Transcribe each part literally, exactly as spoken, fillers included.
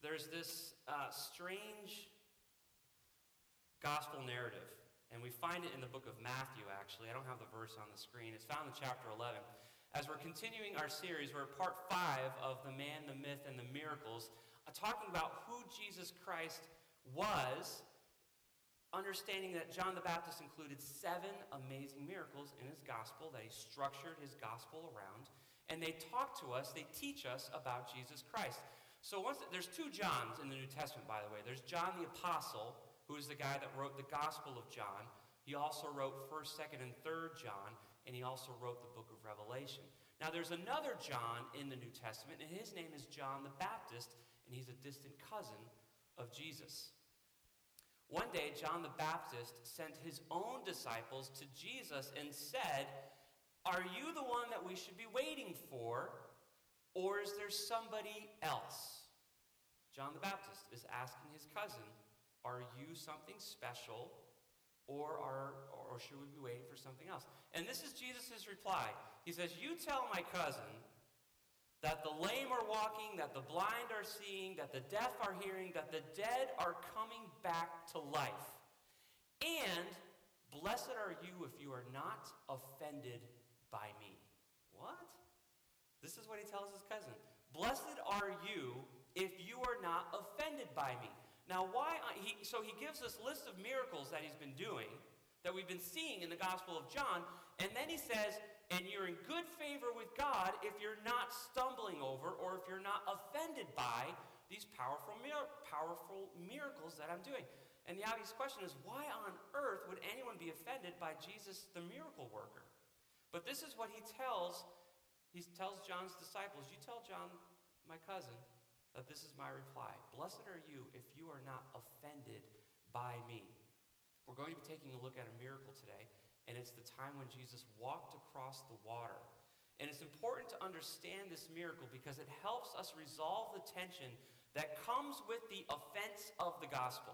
there's this uh, strange gospel narrative, and we find it in the book of Matthew, actually. I don't have the verse on the screen. It's found in chapter eleven. As we're continuing our series, we're at part five of The Man, the Myth, and the Miracles, uh, talking about who Jesus Christ was, understanding that John the Baptist included seven amazing miracles in his gospel, that he structured his gospel around, and they talk to us, they teach us about Jesus Christ. So once there's two Johns in the New Testament, by the way. There's John the Apostle, who is the guy that wrote the Gospel of John. He also wrote first, second, and third John, and he also wrote the book of Revelation. Now there's another John in the New Testament, and his name is John the Baptist, and he's a distant cousin of Jesus. One day, John the Baptist sent his own disciples to Jesus and said, "Are you the one that we should be waiting for, or is there somebody else?" John the Baptist is asking his cousin, are you something special, or are or should we be waiting for something else? And this is Jesus' reply. He says, "You tell my cousin that the lame are walking, that the blind are seeing, that the deaf are hearing, that the dead are coming back to life. And blessed are you if you are not offended by me." What? This is what he tells his cousin. Blessed are you if you are not offended by me. Now, why? He, so he gives this list of miracles that he's been doing, that we've been seeing in the Gospel of John, and then he says, and you're in good favor with God if you're not stumbling over or if you're not offended by these powerful, mir- powerful miracles that I'm doing. And the obvious question is, why on earth would anyone be offended by Jesus, the miracle worker? But this is what he tells, he tells John's disciples. You tell John, my cousin, that this is my reply. Blessed are you if you are not offended by me. We're going to be taking a look at a miracle today, and it's the time when Jesus walked across the water. And it's important to understand this miracle because it helps us resolve the tension that comes with the offense of the gospel.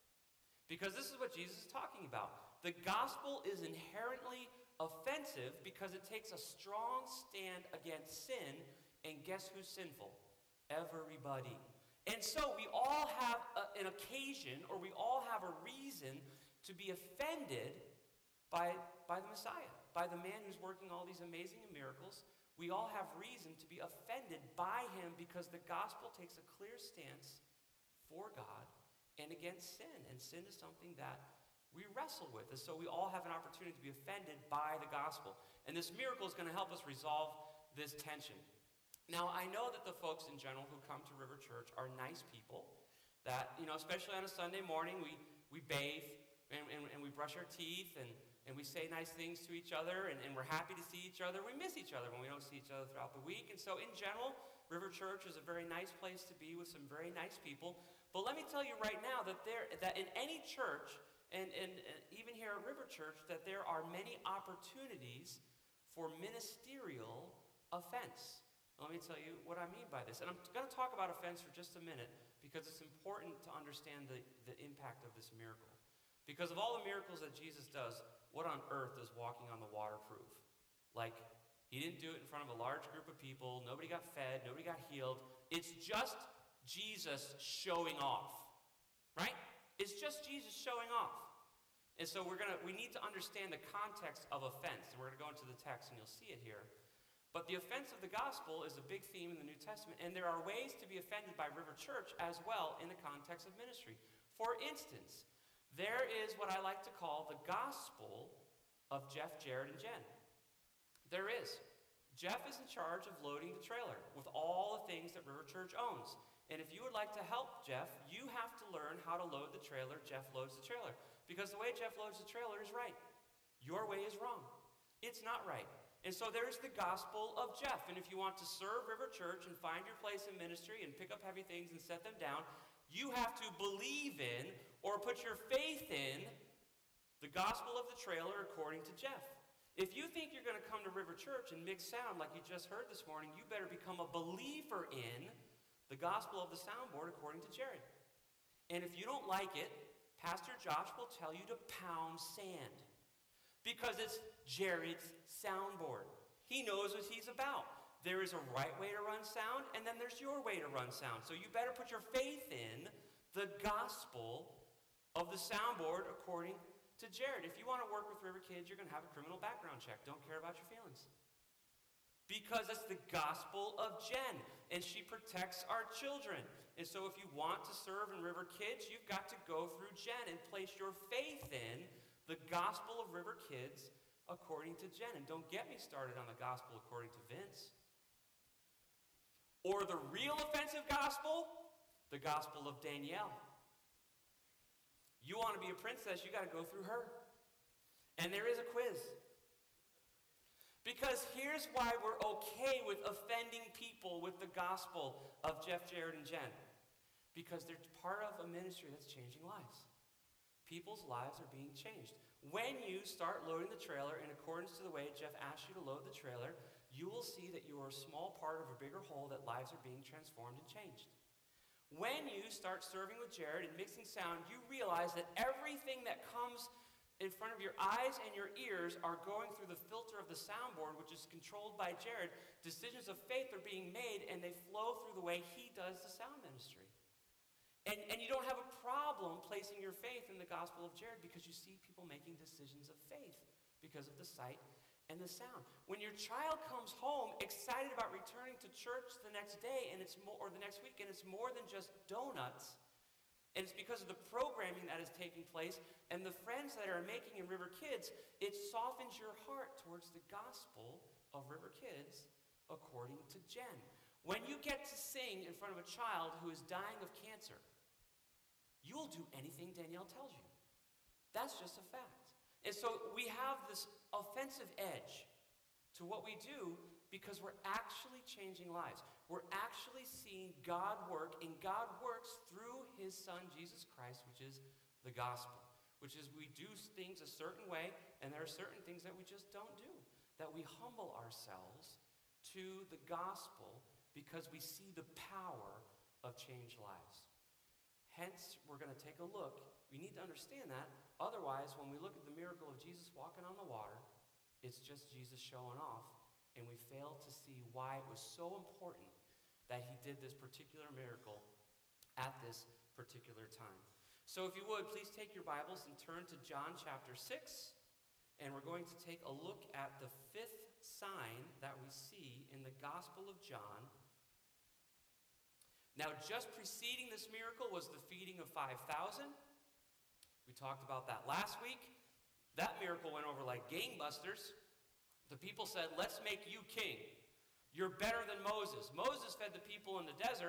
Because this is what Jesus is talking about. The gospel is inherently offensive because it takes a strong stand against sin, and guess who's sinful? Everybody. And so we all have a, an occasion, or we all have a reason to be offended by, by the Messiah, by the man who's working all these amazing miracles. We all have reason to be offended by him because the gospel takes a clear stance for God and against sin. And sin is something that we wrestle with. And so we all have an opportunity to be offended by the gospel. And this miracle is going to help us resolve this tension. Now, I know that the folks in general who come to River Church are nice people, that, you know, especially on a Sunday morning, we, we bathe and, and, and we brush our teeth and, and we say nice things to each other, and, and we're happy to see each other. We miss each other when we don't see each other throughout the week. And so in general, River Church is a very nice place to be with some very nice people. But let me tell you right now that there that in any church, and, and, and even here at River Church, that there are many opportunities for ministerial offense. Let me tell you what I mean by this. And I'm going to talk about offense for just a minute because it's important to understand the, the impact of this miracle. Because of all the miracles that Jesus does, what on earth is walking on the water prove? Like, he didn't do it in front of a large group of people. Nobody got fed. Nobody got healed. It's just Jesus showing off, right? It's just Jesus showing off. And so we're gonna we need to understand the context of offense. And we're going to go into the text, and you'll see it here. But the offense of the gospel is a big theme in the New Testament, and there are ways to be offended by River Church as well in the context of ministry. For instance, there is what I like to call the gospel of Jeff, Jared, and Jen. There is. Jeff is in charge of loading the trailer with all the things that River Church owns. And if you would like to help Jeff, you have to learn how to load the trailer. Jeff loads the trailer. Because the way Jeff loads the trailer is right. Your way is wrong. It's not right. And so there's the gospel of Jeff. And if you want to serve River Church and find your place in ministry and pick up heavy things and set them down, you have to believe in or put your faith in the gospel of the trailer according to Jeff. If you think you're going to come to River Church and mix sound like you just heard this morning, you better become a believer in the gospel of the soundboard according to Jared. And if you don't like it, Pastor Josh will tell you to pound sand. Because it's Jared's soundboard. He knows what he's about. There is a right way to run sound, and then there's your way to run sound. So you better put your faith in the gospel of the soundboard according to Jared. If you want to work with River Kids, you're going to have a criminal background check. Don't care about your feelings. Because it's the gospel of Jen, and she protects our children. And so if you want to serve in River Kids, you've got to go through Jen and place your faith in the gospel of River Kids according to Jen. And don't get me started on the gospel according to Vince. Or the real offensive gospel, the gospel of Danielle. You want to be a princess, you got to go through her. And there is a quiz. Because here's why we're okay with offending people with the gospel of Jeff, Jared, and Jen. Because they're part of a ministry that's changing lives. People's lives are being changed. When you start loading the trailer in accordance to the way Jeff asked you to load the trailer, you will see that you are a small part of a bigger whole, that lives are being transformed and changed. When you start serving with Jared and mixing sound, you realize that everything that comes in front of your eyes and your ears are going through the filter of the soundboard, which is controlled by Jared. Decisions of faith are being made, and they flow through the way he does the sound ministry. And, and you don't have a problem placing your faith in the gospel of Jared because you see people making decisions of faith because of the sight and the sound. When your child comes home excited about returning to church the next day and it's more, or the next week, and it's more than just donuts, and it's because of the programming that is taking place and the friends that are making in River Kids, it softens your heart towards the gospel of River Kids according to Jen. When you get to sing in front of a child who is dying of cancer, you'll do anything Danielle tells you. That's just a fact. And so we have this offensive edge to what we do because we're actually changing lives. We're actually seeing God work, and God works through his son, Jesus Christ, which is the gospel, which is we do things a certain way, and there are certain things that we just don't do, that we humble ourselves to the gospel because we see the power of changed lives. Hence, we're going to take a look. We need to understand that. Otherwise, when we look at the miracle of Jesus walking on the water, it's just Jesus showing off, and we fail to see why it was so important that he did this particular miracle at this particular time. So if you would, please take your Bibles and turn to John chapter six, and we're going to take a look at the fifth sign that we see in the Gospel of John. Now, just preceding this miracle was the feeding of five thousand. We talked about that last week. That miracle went over like gangbusters. The people said, let's make you king. You're better than Moses. Moses fed the people in the desert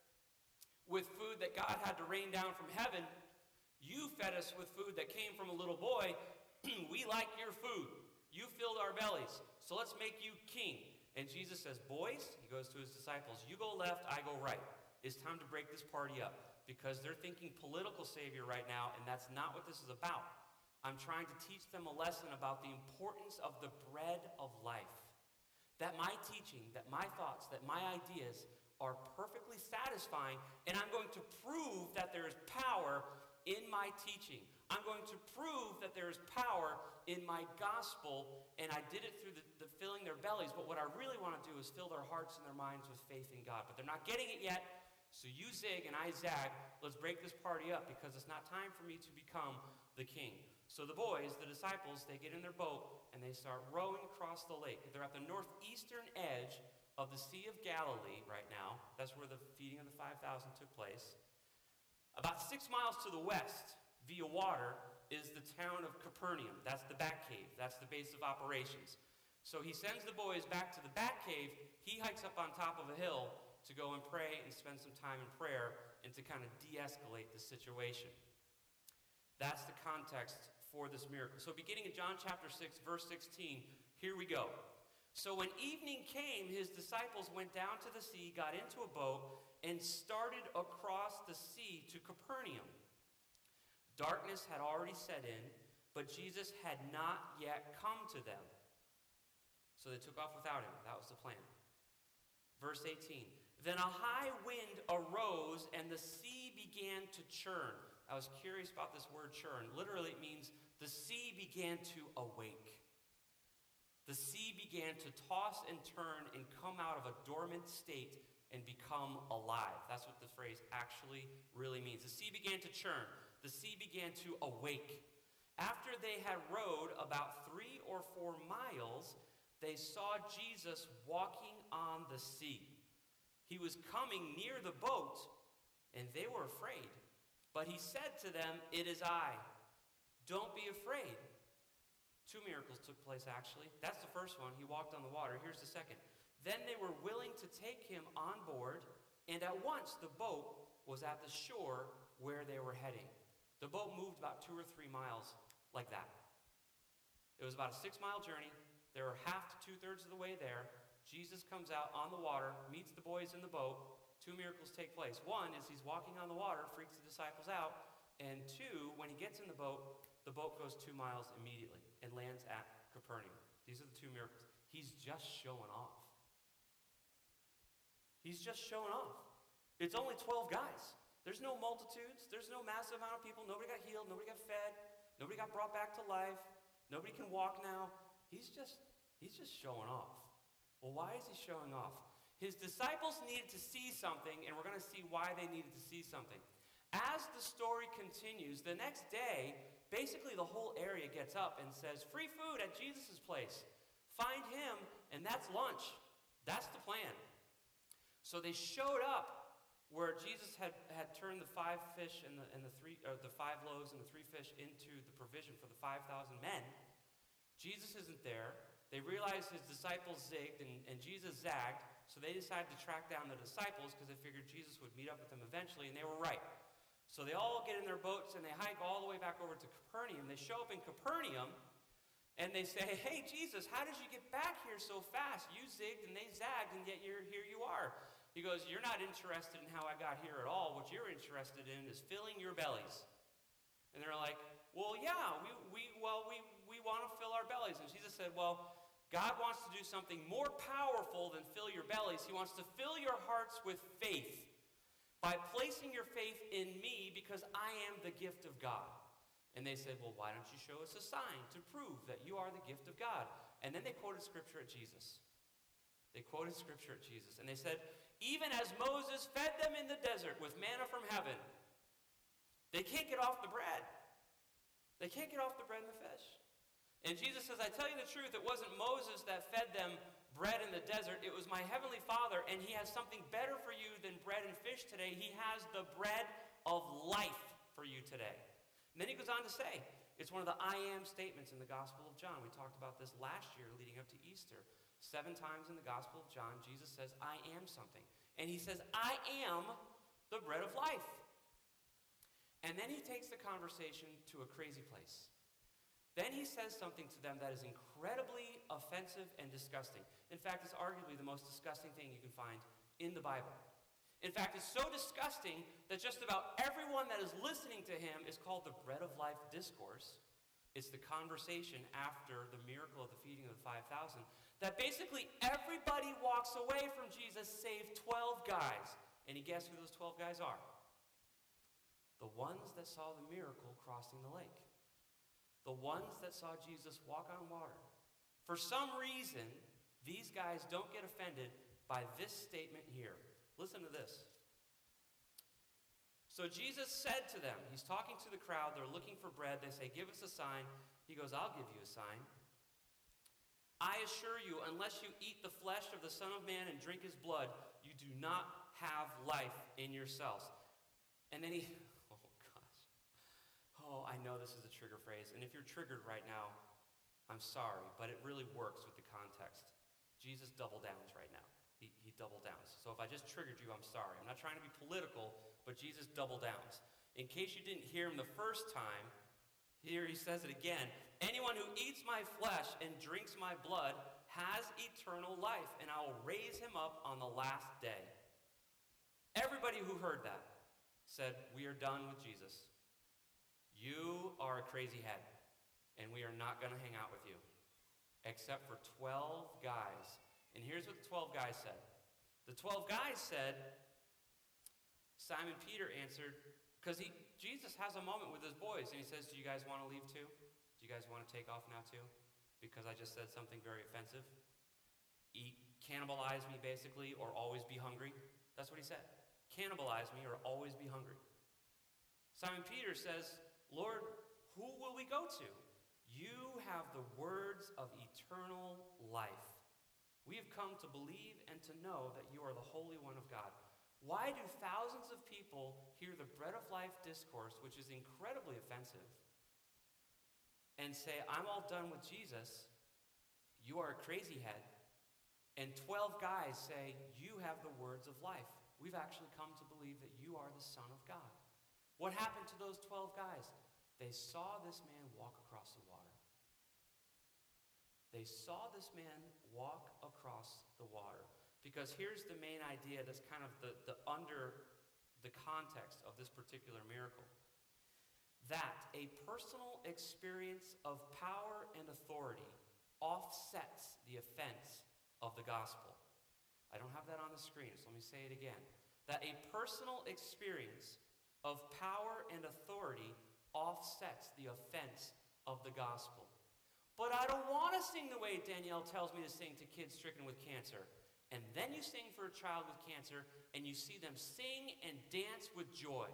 with food that God had to rain down from heaven. You fed us with food that came from a little boy. We like your food. You filled our bellies. So let's make you king. And Jesus says, boys, he goes to his disciples, you go left, I go right. It's time to break this party up because they're thinking political savior right now, and that's not what this is about. I'm trying to teach them a lesson about the importance of the bread of life. That my teaching, that my thoughts, that my ideas are perfectly satisfying, and I'm going to prove that there is power in my teaching. I'm going to prove that there is power in my gospel, and I did it through the, the filling their bellies, but what I really want to do is fill their hearts and their minds with faith in God. But they're not getting it yet, so you zig and I zag. Let's break this party up because it's not time for me to become the king. So the boys, the disciples, they get in their boat and they start rowing across the lake. They're at the northeastern edge of the Sea of Galilee right now. That's where the feeding of the five thousand took place. About six miles to the west, via water, is the town of Capernaum. That's the back cave. That's the base of operations. So he sends the boys back to the back cave. He hikes up on top of a hill to go and pray and spend some time in prayer and to kind of de-escalate the situation. That's the context for this miracle. So beginning in John chapter six, verse sixteen, here we go. So when evening came, his disciples went down to the sea, got into a boat, and started across the sea to Capernaum. Darkness had already set in, but Jesus had not yet come to them. So they took off without him. That was the plan. Verse eighteen. Then a high wind arose, and the sea began to churn. I was curious about this word churn. Literally, it means the sea began to awake. The sea began to toss and turn and come out of a dormant state and become alive. That's what the phrase actually really means. The sea began to churn. The sea began to awake. After they had rowed about three or four miles, they saw Jesus walking on the sea. He was coming near the boat, and they were afraid. But he said to them, "It is I. Don't be afraid." Two miracles took place, actually. That's the first one. He walked on the water. Here's the second. Then they were willing to take him on board, and at once the boat was at the shore where they were heading. The boat moved about two or three miles like that. It was about a six-mile journey. They were half to two-thirds of the way there. Jesus comes out on the water, meets the boys in the boat. Two miracles take place. One is he's walking on the water, freaks the disciples out. And two, when he gets in the boat, the boat goes two miles immediately and lands at Capernaum. These are the two miracles. He's just showing off. He's just showing off. It's only twelve guys. There's no multitudes. There's no massive amount of people. Nobody got healed. Nobody got fed. Nobody got brought back to life. Nobody can walk now. He's just, he's just showing off. Well, why is he showing off? His disciples needed to see something, and we're going to see why they needed to see something. As the story continues, the next day, basically the whole area gets up and says, "Free food at Jesus' place. Find him, and that's lunch." That's the plan. So they showed up where Jesus had, had turned the five fish and the and the three or the five loaves and the three fish into the provision for the five thousand men. Jesus isn't there. They realized his disciples zigged and, and Jesus zagged, so they decided to track down the disciples because they figured Jesus would meet up with them eventually, and they were right. So they all get in their boats and they hike all the way back over to Capernaum. They show up in Capernaum and they say, "Hey, Jesus, how did you get back here so fast? You zigged and they zagged, and yet you're here you are." He goes, "You're not interested in how I got here at all. What you're interested in is filling your bellies." And they're like, "Well, yeah, we, we well we, we want to fill our bellies." And Jesus said, "Well, God wants to do something more powerful than fill your bellies. He wants to fill your hearts with faith by placing your faith in me because I am the gift of God." And they said, "Well, why don't you show us a sign to prove that you are the gift of God?" And then they quoted scripture at Jesus. They quoted scripture at Jesus. And they said, "Even as Moses fed them in the desert with manna from heaven," they can't get off the bread. They can't get off the bread and the fish. And Jesus says, "I tell you the truth, it wasn't Moses that fed them bread in the desert. It was my heavenly Father, and he has something better for you than bread and fish today. He has the bread of life for you today." And then he goes on to say, it's one of the I am statements in the Gospel of John. We talked about this last year leading up to Easter. Seven times in the Gospel of John, Jesus says, "I am something." And he says, "I am the bread of life." And then he takes the conversation to a crazy place. Then he says something to them that is incredibly offensive and disgusting. In fact, it's arguably the most disgusting thing you can find in the Bible. In fact, it's so disgusting that just about everyone that is listening to him is called the Bread of Life Discourse. It's the conversation after the miracle of the feeding of the five thousand. That basically everybody walks away from Jesus save twelve guys. And you guess who those twelve guys are? The ones that saw the miracle crossing the lake. The ones that saw Jesus walk on water. For some reason, these guys don't get offended by this statement here. Listen to this. "So Jesus said to them," he's talking to the crowd, they're looking for bread. They say, "Give us a sign." He goes, "I'll give you a sign. I assure you, unless you eat the flesh of the Son of Man and drink his blood, you do not have life in yourselves." And then he, oh gosh. Oh, I know this is a trigger phrase. And if you're triggered right now, I'm sorry, but it really works with the context. Jesus double downs right now. He, he double downs. So if I just triggered you, I'm sorry. I'm not trying to be political, but Jesus double downs. In case you didn't hear him the first time, here he says it again. "Anyone who eats my flesh and drinks my blood has eternal life, and I will raise him up on the last day." Everybody who heard that said, "We are done with Jesus. You are a crazy head, and we are not going to hang out with you." Except for twelve guys. And here's what the twelve guys said. The twelve guys said, Simon Peter answered, because he Jesus has a moment with his boys, and he says, "Do you guys want to leave too? Do you guys want to take off now too?" because I just said something very offensive. Eat, cannibalize me, basically, or always be hungry. That's what he said. Cannibalize me or always be hungry. Simon Peter says, Lord, who will we go to? You have the words of eternal life. We have come to believe and to know that you are the Holy One of God. Why do thousands of people hear the bread of life discourse, which is incredibly offensive, and say, I'm all done with Jesus, you are a crazy head, and twelve guys say, you have the words of life. We've actually come to believe that you are the Son of God. What happened to those twelve guys? They saw this man walk across the water. They saw this man walk across the water. Because here's the main idea that's kind of the, the under the context of this particular miracle. That a personal experience of power and authority offsets the offense of the gospel. I don't have that on the screen, so let me say it again. That a personal experience of power and authority offsets the offense of the gospel. But I don't want to sing the way Danielle tells me to sing to kids stricken with cancer. And then you sing for a child with cancer, and you see them sing and dance with joy.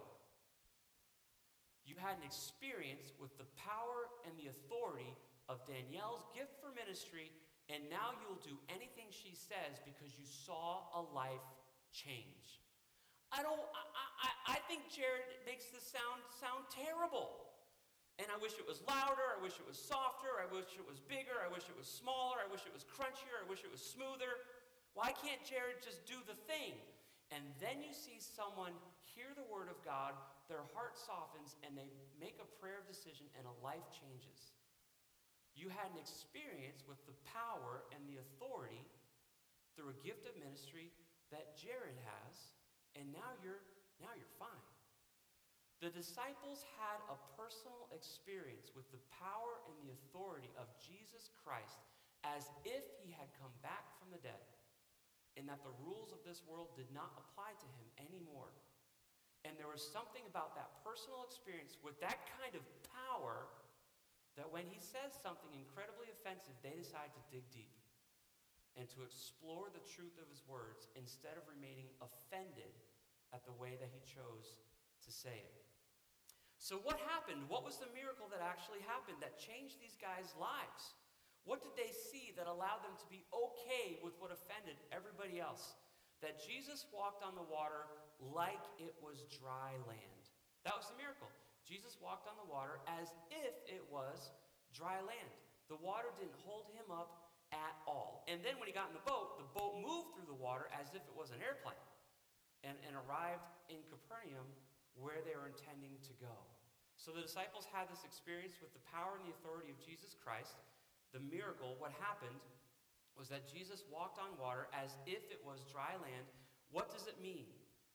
You had an experience with the power and the authority of Danielle's gift for ministry, and now you'll do anything she says because you saw a life change. I don't. I, I, I think Jared makes this sound sound terrible. And I wish it was louder. I wish it was softer. I wish it was bigger. I wish it was smaller. I wish it was crunchier. I wish it was smoother. Why can't Jared just do the thing? And then you see someone hear the word of God, their heart softens, and they make a prayer decision, and a life changes. You had an experience with the power and the authority through a gift of ministry that Jared has, and now you're now you're fine. The disciples had a personal experience with the power and the authority of Jesus Christ as if he had come back from the dead, and that the rules of this world did not apply to him anymore. And there was something about that personal experience with that kind of power that when he says something incredibly offensive, they decide to dig deep and to explore the truth of his words instead of remaining offended at the way that he chose to say it. So what happened? What was the miracle that actually happened that changed these guys' lives? What did they see that allowed them to be okay with what offended everybody else? That Jesus walked on the water like it was dry land. That was the miracle. Jesus walked on the water as if it was dry land. The water didn't hold him up at all. And then when he got in the boat, the boat moved through the water as if it was an airplane and, and arrived in Capernaum where they were intending to go. So the disciples had this experience with the power and the authority of Jesus Christ. The miracle, what happened, was that Jesus walked on water as if it was dry land. What does it mean?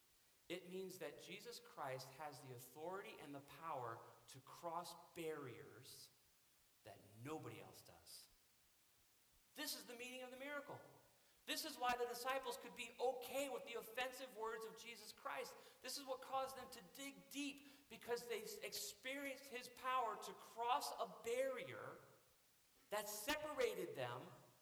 It means that Jesus Christ has the authority and the power to cross barriers that nobody else does. This is the meaning of the miracle. This is why the disciples could be okay with the offensive words of Jesus Christ. This is what caused them to dig deep, because they experienced his power to cross a barrier that separated them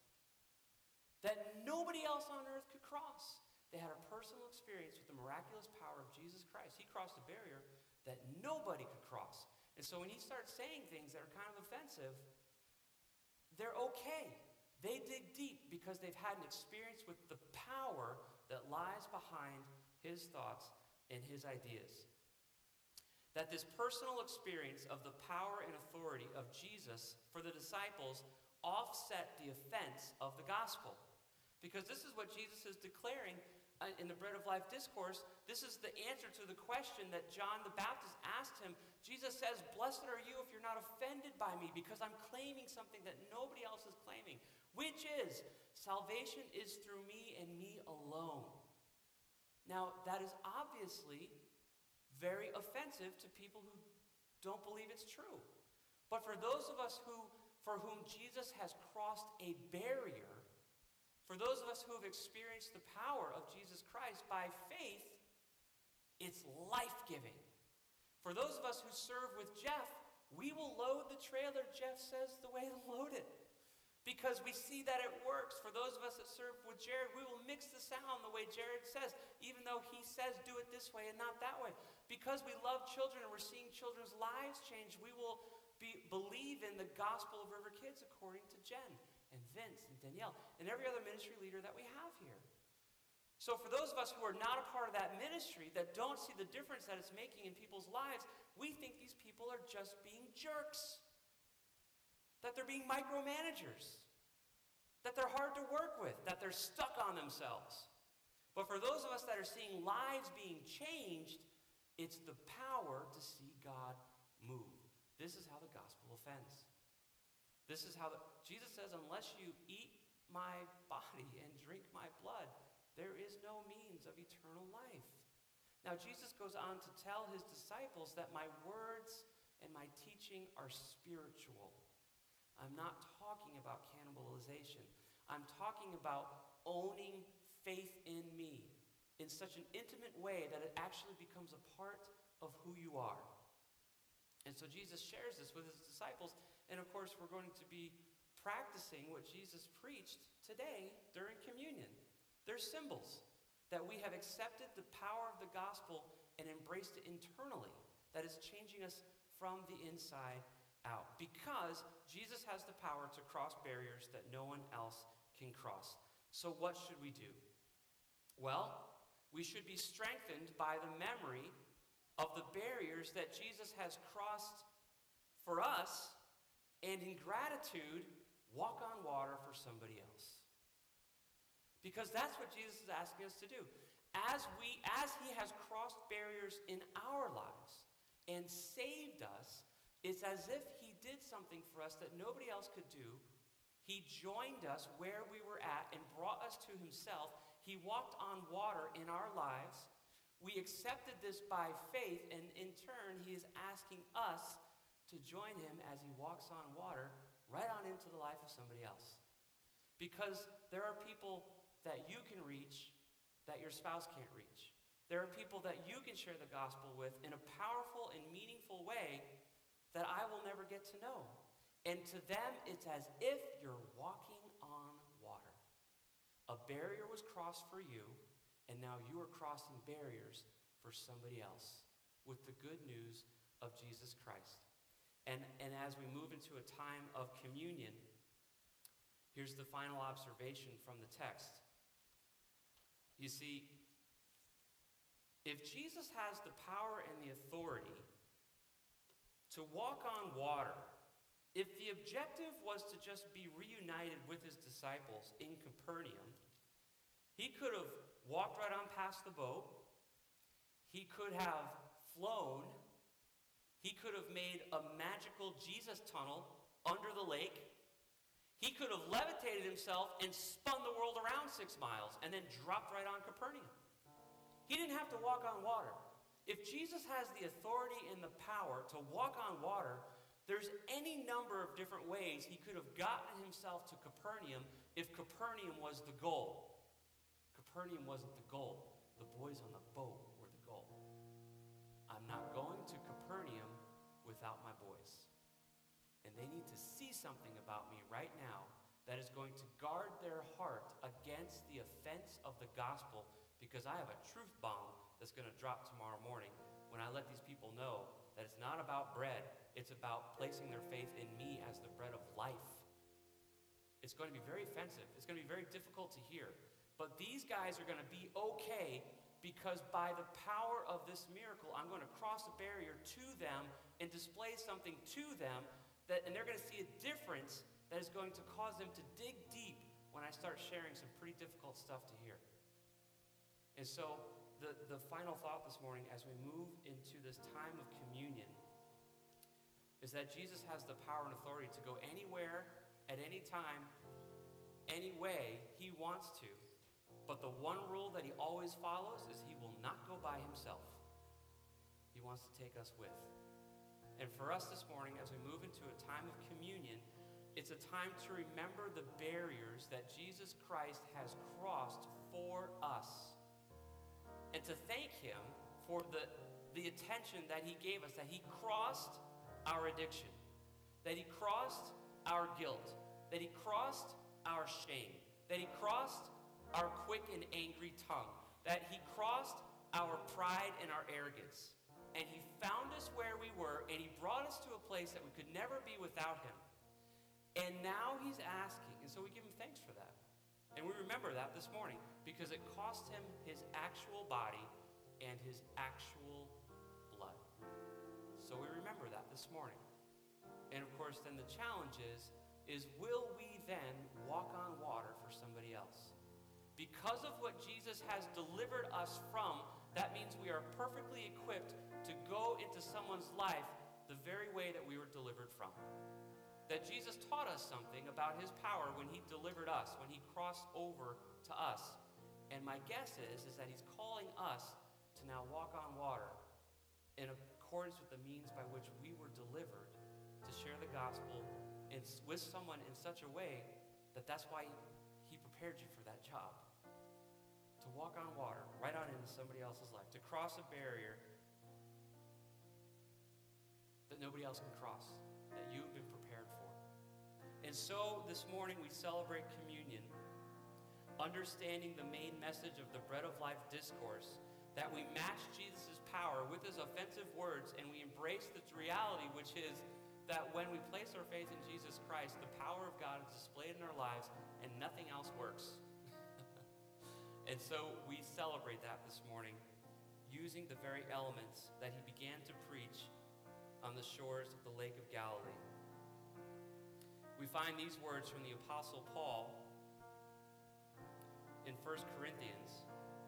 that nobody else on earth could cross. They had a personal experience with the miraculous power of Jesus Christ. He crossed a barrier that nobody could cross. And so when he starts saying things that are kind of offensive, they're okay. They dig deep because they've had an experience with the power that lies behind his thoughts and his ideas. That this personal experience of the power and authority of Jesus for the disciples offset the offense of the gospel. Because this is what Jesus is declaring in the Bread of Life discourse. This is the answer to the question that John the Baptist asked him. Jesus says, "Blessed are you if you're not offended by me, because I'm claiming something that nobody else is claiming, which is salvation is through me and me alone." Now, that is obviously very offensive to people who don't believe it's true. But for those of us who, for whom Jesus has crossed a barrier, for those of us who have experienced the power of Jesus Christ by faith, it's life-giving. For those of us who serve with Jeff, we will load the trailer Jeff says the way to load it. Because we see that it works. For those of us that serve with Jared, we will mix the sound the way Jared says, even though he says do it this way and not that way. Because we love children and we're seeing children's lives change, we will be, believe in the gospel of River Kids according to Jen and Vince and Danielle and every other ministry leader that we have here. So for those of us who are not a part of that ministry, that don't see the difference that it's making in people's lives, we think these people are just being jerks. That they're being micromanagers, that they're hard to work with, that they're stuck on themselves. But for those of us that are seeing lives being changed, it's the power to see God move. This is how the gospel offends. This is how the, Jesus says, unless you eat my body and drink my blood, there is no means of eternal life. Now Jesus goes on to tell his disciples that my words and my teaching are spiritual. I'm not talking about cannibalization. I'm talking about owning faith in me in such an intimate way that it actually becomes a part of who you are. And so Jesus shares this with his disciples. And of course, we're going to be practicing what Jesus preached today during communion. They're symbols that we have accepted the power of the gospel and embraced it internally, that is changing us from the inside out, because Jesus has the power to cross barriers that no one else can cross. So what should we do? Well, we should be strengthened by the memory of the barriers that Jesus has crossed for us, and in gratitude, walk on water for somebody else. Because that's what Jesus is asking us to do. As we, as he has crossed barriers in our lives and saved us, it's as if he did something for us that nobody else could do. He joined us where we were at and brought us to himself. He walked on water in our lives. We accepted this by faith, and in turn, he is asking us to join him as he walks on water right on into the life of somebody else. Because there are people that you can reach that your spouse can't reach. There are people that you can share the gospel with in a powerful and meaningful way that I will never get to know. And to them, it's as if you're walking on water. A barrier was crossed for you, and now you are crossing barriers for somebody else with the good news of Jesus Christ. And, and as we move into a time of communion, here's the final observation from the text. You see, if Jesus has the power and the authority to walk on water, if the objective was to just be reunited with his disciples in Capernaum, he could have walked right on past the boat. He could have flown. He could have made a magical Jesus tunnel under the lake. He could have levitated himself and spun the world around six miles and then dropped right on Capernaum. He didn't have to walk on water. If Jesus has the authority and the power to walk on water, there's any number of different ways he could have gotten himself to Capernaum if Capernaum was the goal. Capernaum wasn't the goal. The boys on the boat were the goal. I'm not going to Capernaum without my boys. And they need to see something about me right now that is going to guard their heart against the offense of the gospel, because I have a truth bomb that's going to drop tomorrow morning when I let these people know that it's not about bread. It's about placing their faith in me as the bread of life. It's going to be very offensive. It's going to be very difficult to hear. But these guys are going to be okay, because by the power of this miracle, I'm going to cross a barrier to them and display something to them, that, and they're going to see a difference that is going to cause them to dig deep when I start sharing some pretty difficult stuff to hear. And so the, the final thought this morning as we move into this time of communion is that Jesus has the power and authority to go anywhere, at any time, any way he wants to. But the one rule that he always follows is he will not go by himself. He wants to take us with. And for us this morning, as we move into a time of communion, it's a time to remember the barriers that Jesus Christ has crossed for us. And to thank him for the, the attention that he gave us, that he crossed our addiction, that he crossed our guilt, that he crossed our shame, that he crossed our quick and angry tongue, that he crossed our pride and our arrogance. And he found us where we were, and he brought us to a place that we could never be without him. And now he's asking, and so we give him thanks for that. And we remember that this morning, because it cost him his actual body and his actual blood. So we remember that this morning. And of course, then the challenge is, is will we then walk on water for somebody else? Because of what Jesus has delivered us from, that means we are perfectly equipped to go into someone's life the very way that we were delivered from. That Jesus taught us something about his power when he delivered us, when he crossed over to us. And my guess is, is that he's calling us to now walk on water in accordance with the means by which we were delivered to share the gospel in, with someone in such a way that that's why he prepared you for that job. To walk on water, right on into somebody else's life, to cross a barrier that nobody else can cross, that you've been prepared for. And so this morning we celebrate communion, understanding the main message of the Bread of Life discourse, that we match Jesus' power with his offensive words, and we embrace the reality, which is that when we place our faith in Jesus Christ, the power of God is displayed in our lives, and nothing else works. And so we celebrate that this morning, using the very elements that he began to preach on the shores of the Lake of Galilee. We find these words from the Apostle Paul in First Corinthians,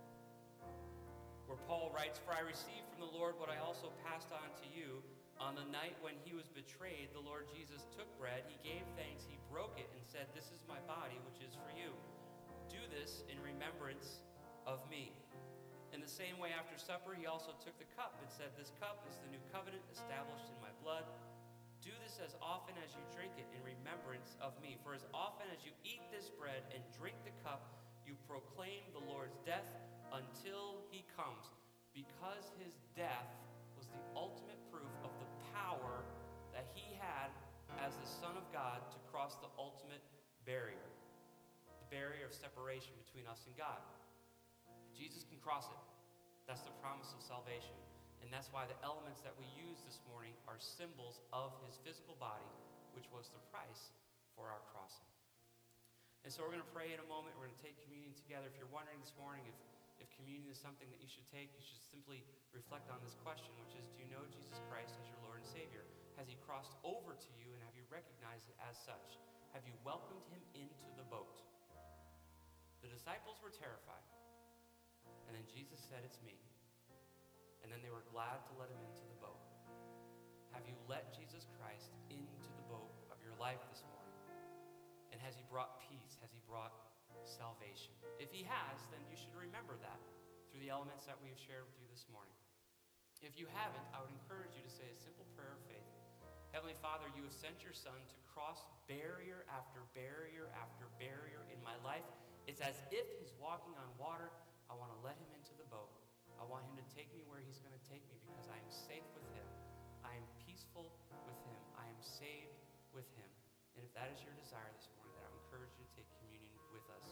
where Paul writes, "For I received from the Lord what I also passed on to you. On the night when he was betrayed, the Lord Jesus took bread, he gave thanks, he broke it, and said, 'This is my body, which is for you. Do this in remembrance of me.' In the same way, after supper, he also took the cup and said, 'This cup is the new covenant established in my blood. Do this as often as you drink it in remembrance of me. For as often as you eat this bread and drink the cup, you proclaim the Lord's death until he comes.' Because his death was the ultimate proof of the power that he had as the Son of God to cross the ultimate barrier, the barrier of separation between us and God. Jesus can cross it. That's the promise of salvation. And that's why the elements that we use this morning are symbols of his physical body, which was the price for our crossing. And so we're going to pray in a moment. We're going to take communion together. If you're wondering this morning if, if communion is something that you should take, you should simply reflect on this question, which is, do you know Jesus Christ as your Lord and Savior? Has he crossed over to you, and have you recognized it as such? Have you welcomed him into the boat? The disciples were terrified. And then Jesus said, "It's me." And then they were glad to let him into the boat. Have you let Jesus Christ into the boat of your life this morning? And has he brought peace? Has he brought salvation? If he has, then you should remember that through the elements that we have shared with you this morning. If you haven't, I would encourage you to say a simple prayer of faith. Heavenly Father, you have sent your Son to cross barrier after barrier after barrier in my life. It's as if he's walking on water. I want to let him into the boat. I want him to take me where he's going to take me, because I am safe with him. I am peaceful with him. I am saved with him. And if that is your desire this morning, then I would encourage you to take communion with us.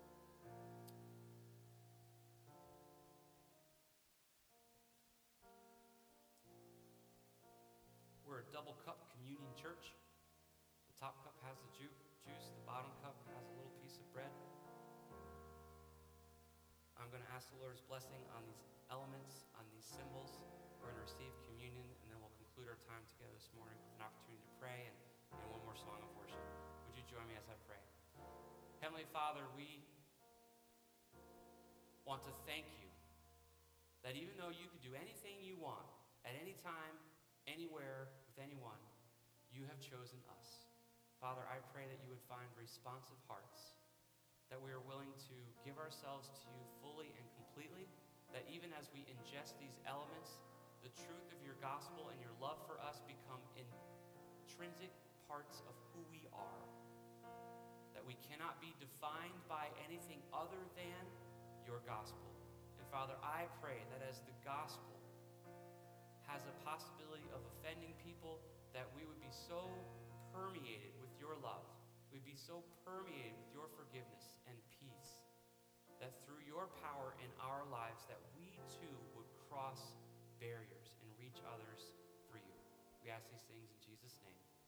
We're a double cup communion church. The top cup has the ju- juice. The bottom cup has a little piece of bread. I'm going to ask the Lord's blessing on these elements, on these symbols. We're going to receive communion, and then we'll conclude our time together this morning with an opportunity to pray and, and one more song of worship. Would you join me as I pray? Heavenly Father, we want to thank you that even though you could do anything you want, at any time, anywhere, with anyone, you have chosen us. Father, I pray that you would find responsive hearts, that we are willing to give ourselves to you fully and completely, that even as we ingest these elements, the truth of your gospel and your love for us become intrinsic parts of who we are, that we cannot be defined by anything other than your gospel. And Father, I pray that as the gospel has a possibility of offending people, that we would be so permeated with your love we'd be so permeated with your forgiveness and peace that through your power in our lives that we too would cross barriers and reach others for you. We ask these things in Jesus' name.